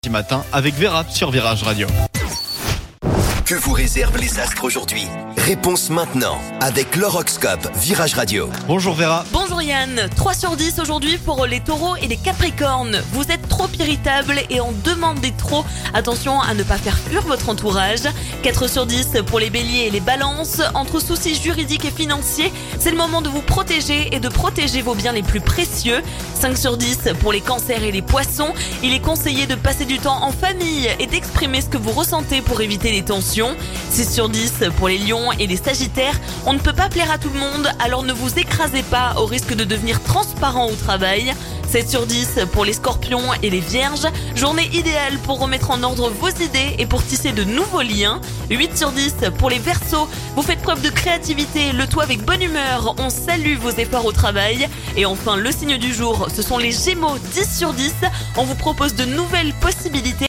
Matin avec Vera sur Virage Radio. Que vous réservent les astres aujourd'hui? Réponse maintenant avec l'horoscope Virage Radio. Bonjour Vera. Bonjour Yann, 3 sur 10 aujourd'hui pour les taureaux et les capricornes. Vous êtes trop irritables et en demandez trop. Attention à ne pas faire fuir votre entourage. 4 sur 10 pour les béliers et les balances. Entre soucis juridiques et financiers, c'est le moment de vous protéger et de protéger vos biens les plus précieux. 5 sur 10 pour les cancers et les poissons. Il est conseillé de passer du temps en famille et d'exprimer ce que vous ressentez pour éviter les tensions. 6 sur 10 pour les lions et les sagittaires. On ne peut pas plaire à tout le monde, alors ne vous écrasez pas au risque de devenir transparent au travail. 7 sur 10 pour les scorpions et les vierges. Journée idéale pour remettre en ordre vos idées et pour tisser de nouveaux liens. 8 sur 10 pour les verseaux. Vous faites preuve de créativité, le tout avec bonne humeur. On salue vos efforts au travail. Et enfin, le signe du jour, ce sont les gémeaux. 10 sur 10. On vous propose de nouvelles possibilités.